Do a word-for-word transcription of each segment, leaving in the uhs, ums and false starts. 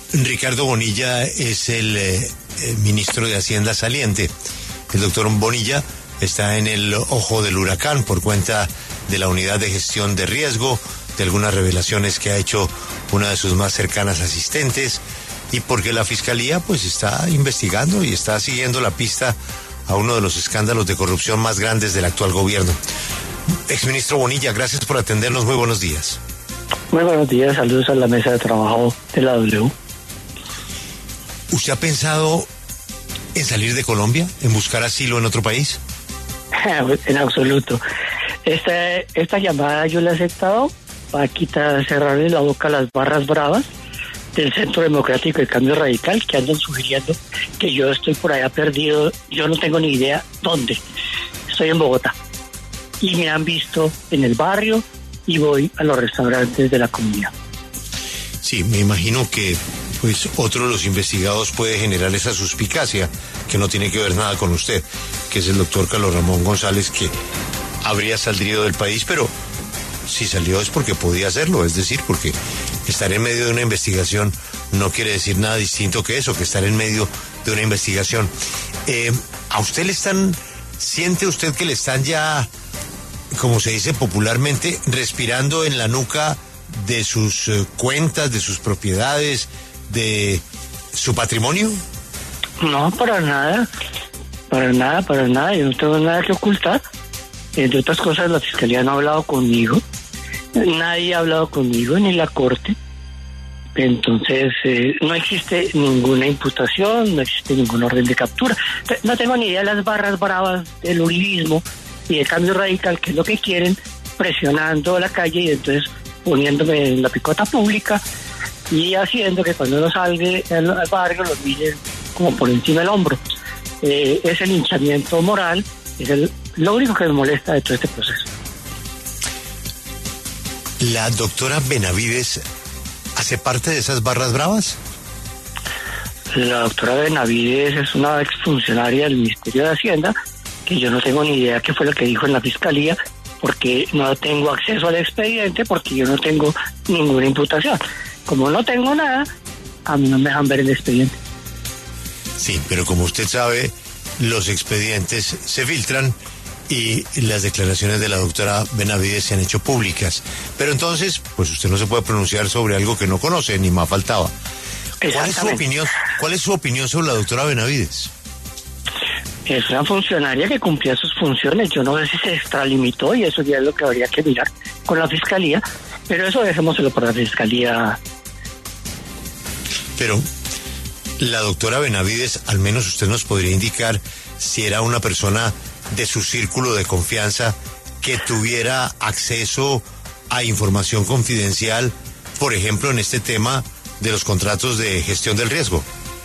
Ricardo Bonilla es el, eh, el ministro de Hacienda saliente. El doctor Bonilla está en el ojo del huracán por cuenta de la unidad de gestión de riesgo, de algunas revelaciones que ha hecho una de sus más cercanas asistentes, y porque la Fiscalía pues está investigando y está siguiendo la pista a uno de los escándalos de corrupción más grandes del actual gobierno. Exministro Bonilla, gracias por atendernos, muy buenos días. Muy buenos días, saludos a la mesa de trabajo de la W. ¿Usted ha pensado en salir de Colombia, en buscar asilo en otro país? En absoluto. Esta, esta llamada yo la he aceptado para quitar, cerrarle la boca a las barras bravas del Centro Democrático y Cambio Radical, que andan sugiriendo que yo estoy por allá perdido. Yo no tengo ni idea dónde. Estoy en Bogotá. Y me han visto en el barrio y voy a los restaurantes de la comunidad. Sí, me imagino que pues otro de los investigados puede generar esa suspicacia que no tiene que ver nada con usted, que es el doctor Carlos Ramón González, que habría salido del país, pero si salió es porque podía hacerlo, es decir, porque estar en medio de una investigación no quiere decir nada distinto que eso, que estar en medio de una investigación. Eh, ¿A usted le están, siente usted que le están ya, como se dice popularmente, respirando en la nuca de sus eh, cuentas, de sus propiedades, de su patrimonio? No, para nada, para nada, para nada, yo no tengo nada que ocultar. Entre otras cosas, la Fiscalía no ha hablado conmigo, nadie ha hablado conmigo, ni la Corte. Entonces, eh, no existe ninguna imputación, no existe ningún orden de captura. No tengo ni idea de las barras bravas del uribismo y del Cambio Radical, que es lo que quieren, presionando a la calle y entonces poniéndome en la picota pública y haciendo que cuando uno salga al barrio los miren como por encima del hombro. Eh, ese linchamiento moral es el, lo único que me molesta de todo este proceso. ¿La doctora Benavides hace parte de esas barras bravas? La doctora Benavides es una exfuncionaria del Ministerio de Hacienda, que yo no tengo ni idea qué fue lo que dijo en la Fiscalía, porque no tengo acceso al expediente, porque yo no tengo ninguna imputación. Como no tengo nada, a mí no me dejan ver el expediente. Sí, pero como usted sabe, los expedientes se filtran y las declaraciones de la doctora Benavides se han hecho públicas. Pero entonces, pues usted no se puede pronunciar sobre algo que no conoce, ni más faltaba. ¿Cuál es su opinión, cuál es su opinión sobre la doctora Benavides? Es una funcionaria que cumplía sus funciones. Yo no sé si se extralimitó y eso ya es lo que habría que mirar con la Fiscalía, pero eso dejémoselo por la Fiscalía. Pero la doctora Benavides, al menos usted nos podría indicar si era una persona de su círculo de confianza que tuviera acceso a información confidencial, por ejemplo, en este tema de los contratos de gestión del riesgo.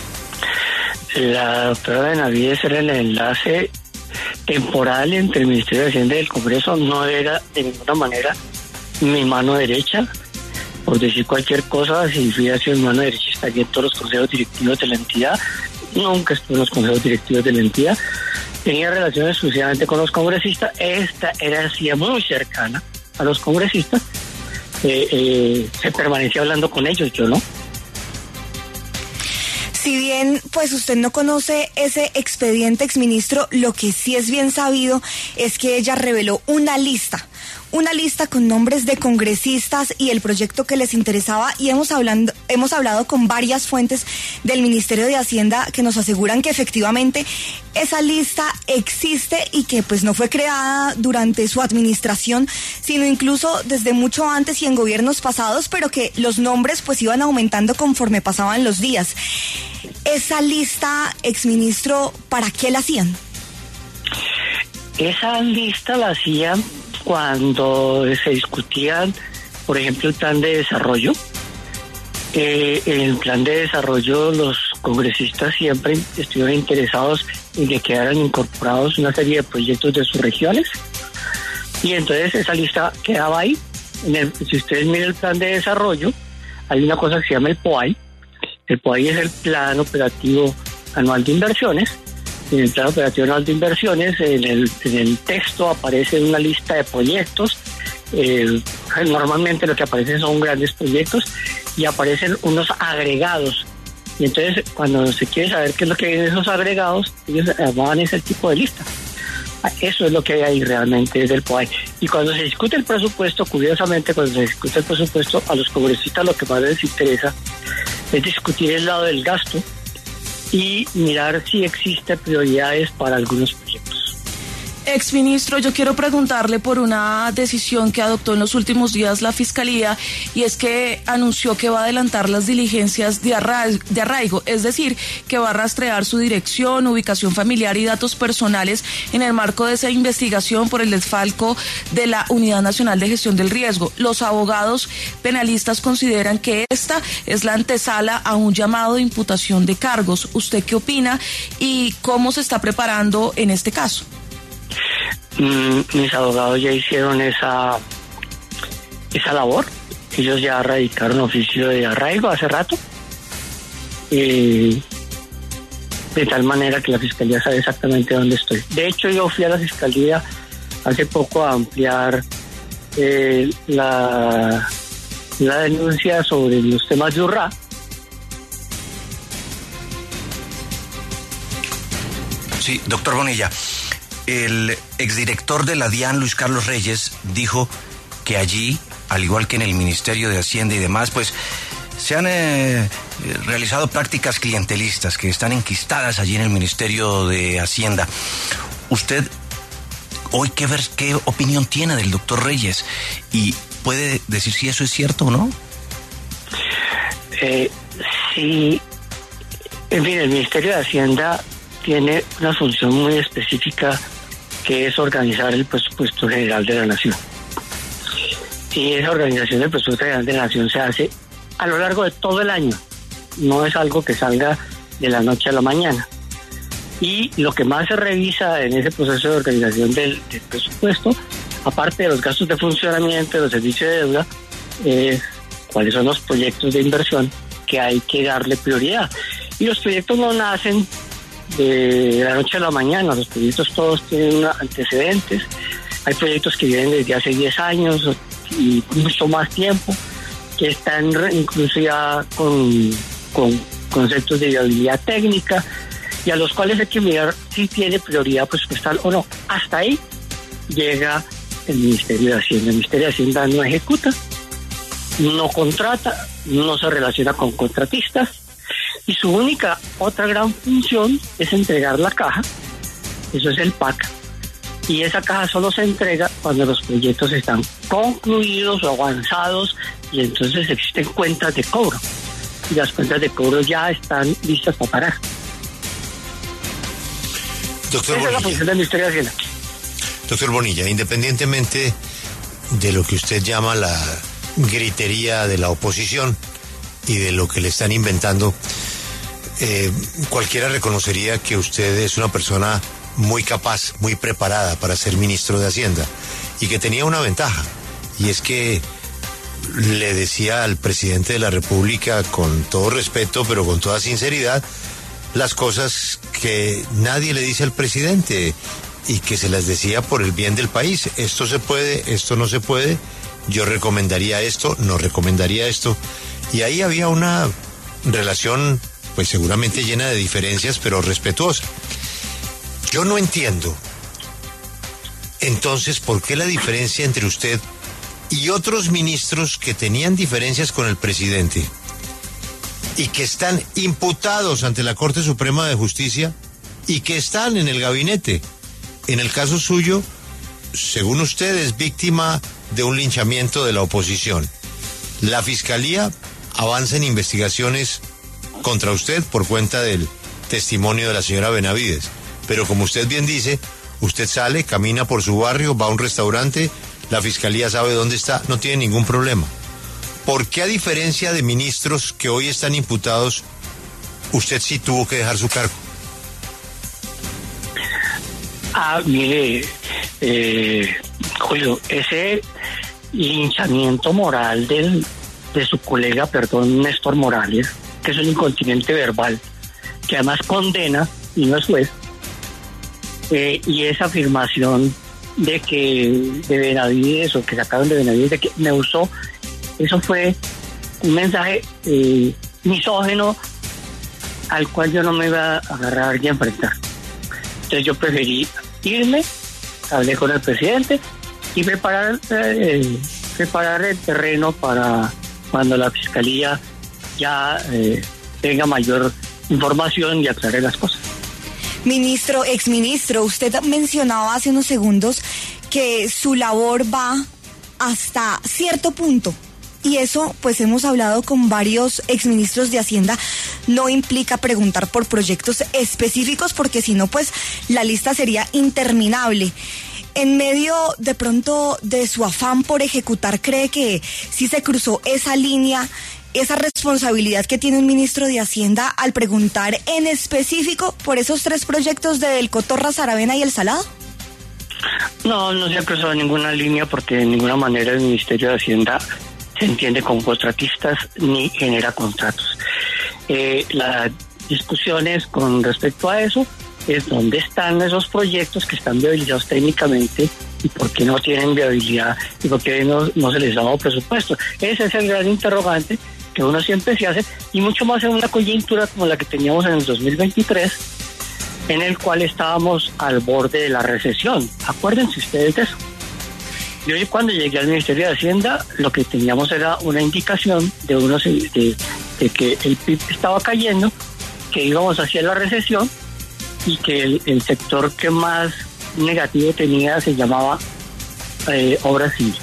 La doctora Benavides era el enlace temporal entre el Ministerio de Hacienda y el Congreso, no era de ninguna manera mi mano derecha. Por decir cualquier cosa, si hubiera sido mi mano derecha estaría en todos los consejos directivos de la entidad. Nunca estuve en los consejos directivos de la entidad. Tenía relaciones exclusivamente con los congresistas. Esta era así muy cercana a los congresistas. Eh, eh, se permanecía hablando con ellos, yo no. Si bien, pues usted no conoce ese expediente, exministro, lo que sí es bien sabido es que ella reveló una lista, una lista con nombres de congresistas y el proyecto que les interesaba, y hemos hablando, hemos hablado con varias fuentes del Ministerio de Hacienda que nos aseguran que efectivamente esa lista existe y que pues no fue creada durante su administración, sino incluso desde mucho antes y en gobiernos pasados, pero que los nombres pues iban aumentando conforme pasaban los días. Esa lista, exministro, ¿para qué la hacían? Esa lista la hacían cuando se discutían, por ejemplo, el plan de desarrollo. Eh, en el plan de desarrollo los congresistas siempre estuvieron interesados en que quedaran incorporados una serie de proyectos de sus regiones, y entonces esa lista quedaba ahí. En el, si ustedes miran el plan de desarrollo, hay una cosa que se llama el P O A I. El P O A I es el Plan Operativo Anual de Inversiones. En el Plan Operativo Anual de Inversiones, en el, en el texto aparece una lista de proyectos. Eh, normalmente lo que aparece son grandes proyectos, y aparecen unos agregados. Y entonces, cuando se quiere saber qué es lo que hay en esos agregados, ellos armaban ese tipo de lista. Eso es lo que hay ahí realmente desde el P O A E. Y cuando se discute el presupuesto, curiosamente, cuando se discute el presupuesto, a los congresistas lo que más les interesa es discutir el lado del gasto y mirar si existen prioridades para algunos proyectos. Exministro, yo quiero preguntarle por una decisión que adoptó en los últimos días la Fiscalía, y es que anunció que va a adelantar las diligencias de arraigo, de arraigo, es decir, que va a rastrear su dirección, ubicación familiar y datos personales en el marco de esa investigación por el desfalco de la Unidad Nacional de Gestión del Riesgo. Los abogados penalistas consideran que esta es la antesala a un llamado de imputación de cargos. ¿Usted qué opina y cómo se está preparando en este caso? Mm, mis abogados ya hicieron esa esa labor. Ellos ya radicaron oficio de arraigo hace rato, eh, de tal manera que la Fiscalía sabe exactamente dónde estoy. De hecho, yo fui a la Fiscalía hace poco a ampliar eh, la, la denuncia sobre los temas de Urrá. Sí, doctor Bonilla. El exdirector de la DIAN, Luis Carlos Reyes, dijo que allí, al igual que en el Ministerio de Hacienda y demás, pues se han eh, realizado prácticas clientelistas que están enquistadas allí en el Ministerio de Hacienda. ¿Usted hoy qué, ver, qué opinión tiene del doctor Reyes? ¿Y puede decir si eso es cierto o no? Eh, sí, en fin, el Ministerio de Hacienda tiene una función muy específica, que es organizar el presupuesto general de la nación. Y esa organización del presupuesto general de la nación se hace a lo largo de todo el año. No es algo que salga de la noche a la mañana. Y lo que más se revisa en ese proceso de organización del, del presupuesto, aparte de los gastos de funcionamiento, de los servicios de deuda, es cuáles son los proyectos de inversión que hay que darle prioridad. Y los proyectos no nacen de la noche a la mañana. Los proyectos todos tienen antecedentes. Hay proyectos que vienen desde hace diez años y mucho más tiempo, que están incluso ya con, con conceptos de viabilidad técnica, y a los cuales hay que mirar si tiene prioridad presupuestal o no. Hasta ahí llega el Ministerio de Hacienda. El Ministerio de Hacienda no ejecuta, no contrata, no se relaciona con contratistas, y su única otra gran función es entregar la caja. Eso es el P A C. Y esa caja solo se entrega cuando los proyectos están concluidos o avanzados, y entonces existen cuentas de cobro. Y las cuentas de cobro ya están listas para pagar. Doctor Esa Bonilla. es la función del Ministerio de Hacienda. Doctor Bonilla, independientemente de lo que usted llama la gritería de la oposición y de lo que le están inventando, eh, cualquiera reconocería que usted es una persona muy capaz, muy preparada para ser ministro de Hacienda, y que tenía una ventaja, y es que le decía al presidente de la República, con todo respeto pero con toda sinceridad, las cosas que nadie le dice al presidente, y que se las decía por el bien del país. Esto se puede, esto no se puede, yo recomendaría esto, no recomendaría esto, y ahí había una relación pues seguramente llena de diferencias, pero respetuosa. Yo no entiendo entonces por qué la diferencia entre usted y otros ministros que tenían diferencias con el presidente y que están imputados ante la Corte Suprema de Justicia y que están en el gabinete. En el caso suyo, según usted, es víctima de un linchamiento de la oposición. La Fiscalía avanza en investigaciones contra usted por cuenta del testimonio de la señora Benavides. Pero como usted bien dice, usted sale, camina por su barrio, va a un restaurante, la Fiscalía sabe dónde está, no tiene ningún problema. ¿Por qué, a diferencia de ministros que hoy están imputados, usted sí tuvo que dejar su cargo? Ah, mire, eh, Julio, ese linchamiento moral del, de su colega, perdón, Néstor Morales, que es un incontinente verbal, que además condena y no es juez, eh, y esa afirmación de que de Benavides, o que sacaron de Benavides, de que me usó, eso fue un mensaje eh, misógino al cual yo no me iba a agarrar y a enfrentar. Entonces yo preferí irme, hablé con el presidente y preparar, eh, preparar el terreno para cuando la fiscalía ya eh, tenga mayor información y aclare las cosas. Ministro, exministro, usted mencionaba hace unos segundos que su labor va hasta cierto punto. Y eso, pues hemos hablado con varios exministros de Hacienda, no implica preguntar por proyectos específicos, porque si no, pues la lista sería interminable. En medio, de pronto, de su afán por ejecutar, ¿cree que sí se cruzó esa línea, esa responsabilidad que tiene un ministro de Hacienda al preguntar en específico por esos tres proyectos del Cotorra, Saravena y El Salado? No, no se ha cruzado ninguna línea, porque de ninguna manera el Ministerio de Hacienda se entiende con contratistas ni genera contratos. Eh, las discusiones con respecto a eso es dónde están esos proyectos que están viabilizados técnicamente y por qué no tienen viabilidad y por qué no, no se les ha dado presupuesto. Ese es el gran interrogante que uno siempre se hace, y mucho más en una coyuntura como la que teníamos en el dos mil veintitrés, en el cual estábamos al borde de la recesión. Acuérdense ustedes de eso. Yo cuando llegué al Ministerio de Hacienda, lo que teníamos era una indicación de, unos, de, de que el P I B estaba cayendo, que íbamos hacia la recesión y que el, el sector que más negativo tenía se llamaba eh, obras civiles.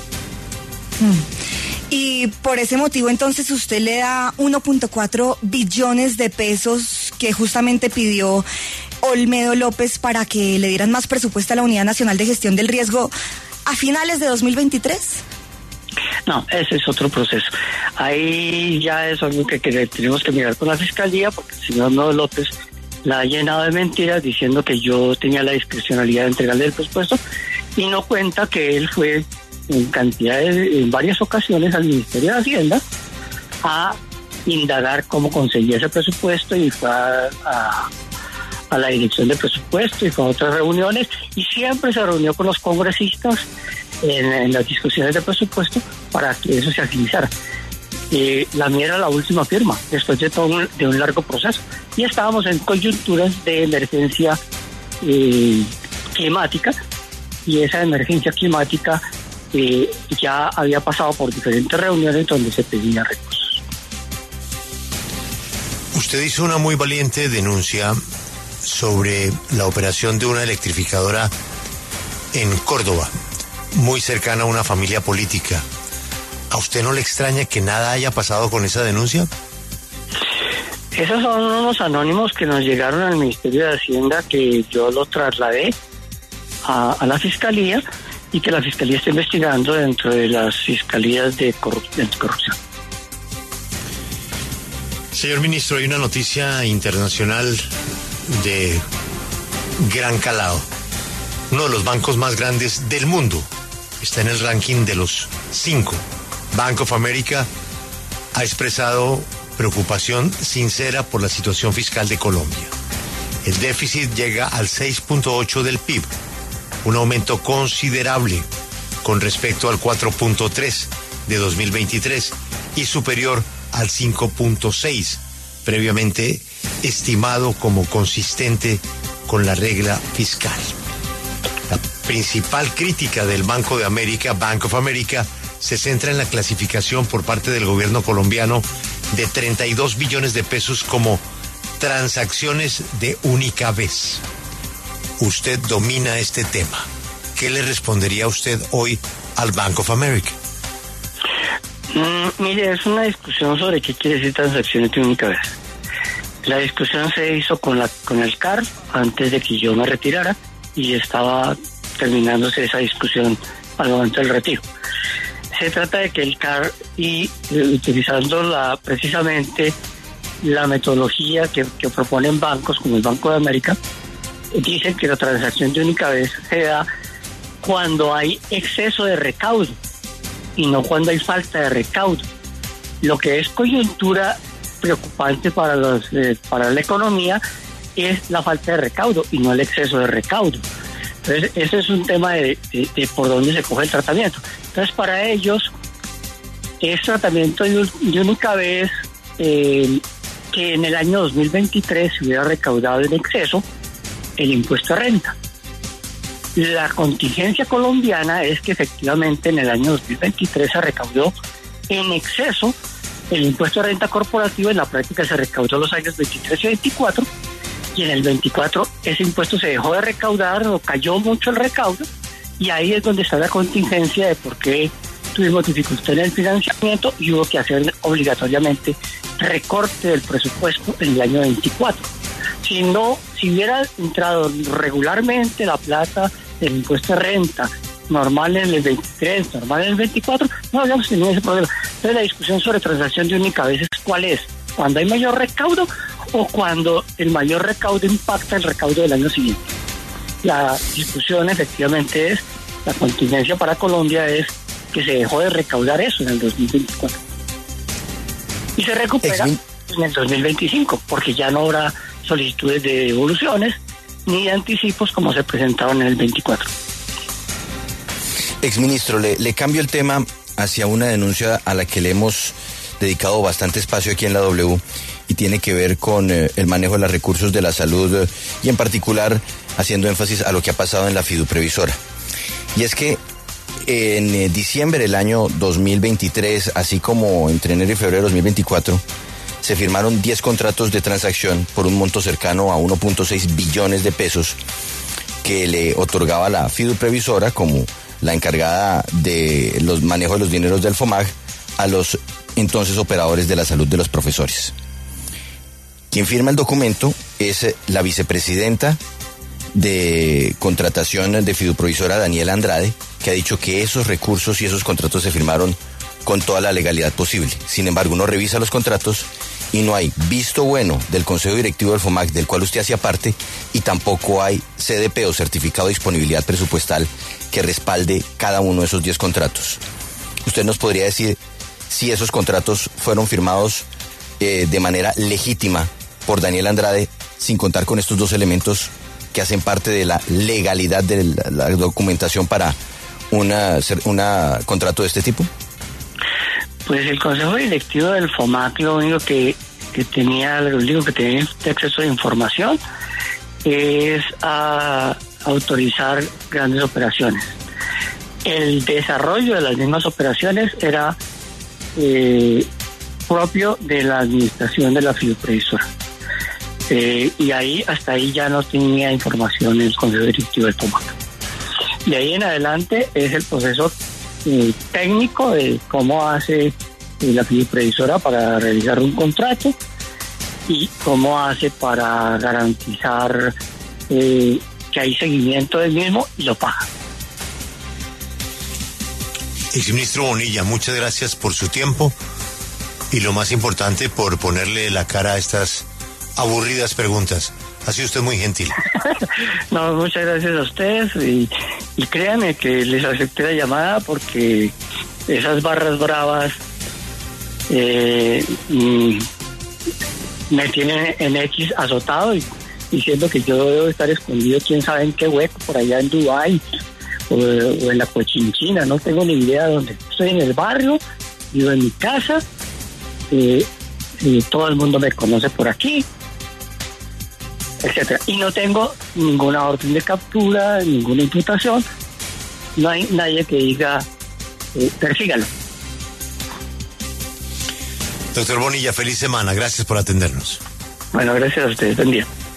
Mm. Y por ese motivo entonces usted le da uno punto cuatro billones de pesos que justamente pidió Olmedo López para que le dieran más presupuesto a la Unidad Nacional de Gestión del Riesgo a finales de dos mil veintitrés. No, ese es otro proceso. Ahí ya es algo que, que tenemos que mirar con la Fiscalía, porque el señor Olmedo López la ha llenado de mentiras diciendo que yo tenía la discrecionalidad de entregarle el presupuesto, y no cuenta que él fue en cantidades, en varias ocasiones al Ministerio de Hacienda a indagar cómo conseguía ese presupuesto, y fue a, a, a la dirección de presupuesto y fue a otras reuniones, y siempre se reunió con los congresistas en, en las discusiones de presupuesto para que eso se agilizara. Eh, la mía era la última firma después de todo un, de un largo proceso, y estábamos en coyunturas de emergencia eh, climática, y esa emergencia climática eh, ya había pasado por diferentes reuniones donde se pedía recursos. Usted hizo una muy valiente denuncia sobre la operación de una electrificadora en Córdoba, muy cercana a una familia política. ¿A usted no le extraña que nada haya pasado con esa denuncia? Esos son unos anónimos que nos llegaron al Ministerio de Hacienda, que yo lo trasladé a, a la Fiscalía, y que la Fiscalía está investigando dentro de las fiscalías de corrupción. Señor ministro, hay una noticia internacional de gran calado. Uno de los bancos más grandes del mundo está en el ranking de los cinco. Bank of America ha expresado preocupación sincera por la situación fiscal de Colombia. El déficit llega al seis punto ocho del P I B, un aumento considerable con respecto al cuatro punto tres de dos mil veintitrés y superior al cinco punto seis, previamente estimado como consistente con la regla fiscal. La principal crítica del Banco de América, Bank of America, se centra en la clasificación por parte del gobierno colombiano de treinta y dos billones de pesos como transacciones de única vez. Usted domina este tema. ¿Qué le respondería usted hoy al Bank of America? Mm, mire, es una discusión sobre qué quiere decir transacciones de única vez. La discusión se hizo con la con el C A R antes de que yo me retirara, y estaba terminándose esa discusión al momento del retiro. Se trata de que el C A R, y utilizando la, precisamente la metodología que, que proponen bancos como el Banco de América, dicen que la transacción de única vez se da cuando hay exceso de recaudo y no cuando hay falta de recaudo. Lo que es coyuntura preocupante para los eh, para la economía es la falta de recaudo y no el exceso de recaudo. Entonces, ese es un tema de, de, de por dónde se coge el tratamiento. Entonces, para ellos, es tratamiento de, de única vez eh, que en el año dos mil veintitrés se hubiera recaudado en exceso el impuesto de renta. La contingencia colombiana es que efectivamente en el año dos mil veintitrés se recaudó en exceso el impuesto de renta corporativa. En la práctica se recaudó los años veintitrés y veinticuatro, y en el veinticuatro ese impuesto se dejó de recaudar o cayó mucho el recaudo, y ahí es donde está la contingencia de por qué tuvimos dificultad en el financiamiento y hubo que hacer obligatoriamente recorte del presupuesto en el año veinticuatro. Si no, si hubiera entrado regularmente la plata del impuesto de renta normal en el veintitrés, normal en el veinticuatro, no habríamos tenido ese problema. Entonces la discusión sobre transacción de única vez es cuál es, cuando hay mayor recaudo o cuando el mayor recaudo impacta el recaudo del año siguiente. La discusión efectivamente es, la contingencia para Colombia es que se dejó de recaudar eso en el dos mil veinticuatro y se recupera Exmin. en el dos mil veinticinco, porque ya no habrá solicitudes de devoluciones ni de anticipos como se presentaron en el veinticuatro. Exministro, le, le cambio el tema hacia una denuncia a la que le hemos dedicado bastante espacio aquí en la W, y tiene que ver con eh, el manejo de los recursos de la salud, eh, y en particular haciendo énfasis a lo que ha pasado en la fiduprevisora. Y es que en eh, diciembre del año dos mil veintitrés, así como entre enero y febrero de dos mil veinticuatro, se firmaron diez contratos de transacción por un monto cercano a uno punto seis billones de pesos que le otorgaba la fiduprevisora como la encargada de los manejos de los dineros del FOMAG a los entonces operadores de la salud de los profesores. Quien firma el documento es la vicepresidenta de contratación de fiduprevisora, Daniela Andrade, que ha dicho que esos recursos y esos contratos se firmaron con toda la legalidad posible. Sin embargo, uno revisa los contratos y no hay visto bueno del Consejo Directivo del FOMAC, del cual usted hacía parte, y tampoco hay C D P o certificado de disponibilidad presupuestal que respalde cada uno de esos diez contratos. ¿Usted nos podría decir si esos contratos fueron firmados eh, de manera legítima por Daniela Andrade, sin contar con estos dos elementos que hacen parte de la legalidad de la, la documentación para una, una contrato de este tipo? Pues el Consejo Directivo del FOMAC lo único que, que tenía, lo único que tenía acceso a información es a autorizar grandes operaciones. El desarrollo de las mismas operaciones era eh, propio de la administración de la fiduprevisora. Eh, y ahí, hasta ahí ya no tenía información el Consejo Directivo del FOMAC. De ahí en adelante es el proceso eh, técnico de cómo hace eh, la fiduprevisora para realizar un contrato y cómo hace para garantizar eh, que hay seguimiento del mismo y lo paga. Exministro Bonilla, muchas gracias por su tiempo y lo más importante, por ponerle la cara a estas aburridas preguntas. Ha sido usted muy gentil. No, muchas gracias a ustedes y, y créanme que les acepté la llamada porque esas barras bravas eh, mm, me tienen en X azotado y diciendo que yo debo estar escondido quién sabe en qué hueco, por allá en Dubái o, o en la Cochinchina, no tengo ni idea de dónde. Estoy en el barrio, vivo en mi casa, eh, y todo el mundo me conoce por aquí, etcétera, y no tengo ninguna orden de captura, ninguna imputación, no hay nadie que diga eh, persígalo. Doctor Bonilla, feliz semana, gracias por atendernos. Bueno, gracias a ustedes, buen día.